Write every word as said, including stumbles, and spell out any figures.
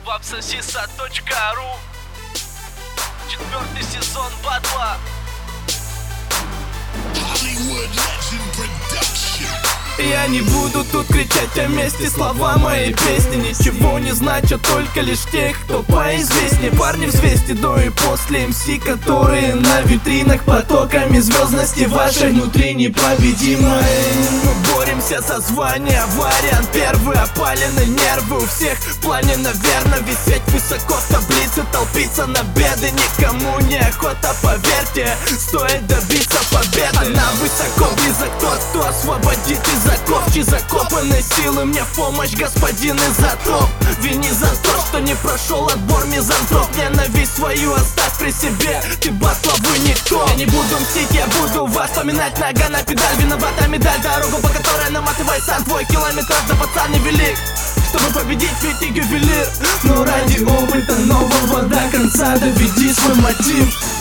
вапсосиса точка ру. Четвертый сезон батла. Я не буду тут кричать о месте, слова моей песни ничего не значат, только лишь тех, кто поизвестнее. Парни взвесьте до и после эм си, которые на витринах потоками звездности вашей внутри непобедимой. Мы боремся за звание, вариант первый, опалены нервы у всех в плане, наверное, висеть высоко в таблице, толпиться на беды никому не охота, поверьте, стоит добиться победы. Она высоко, близок тот, кто освободит из оковки закопанной силы. Мне в помощь господин изотроп. Вини за то, что не прошел отбор мизантроп. Ненависть свою оставь при себе, ты батловый никто. Я не буду мстить, я буду вас поминать. Нога на педаль, виновата медаль. Дорогу, по которой наматывай сам твой километраж, да пацан невелик, чтобы победить, ведь ты ювелир. Но ради опыта нового до конца доведи свой мотив.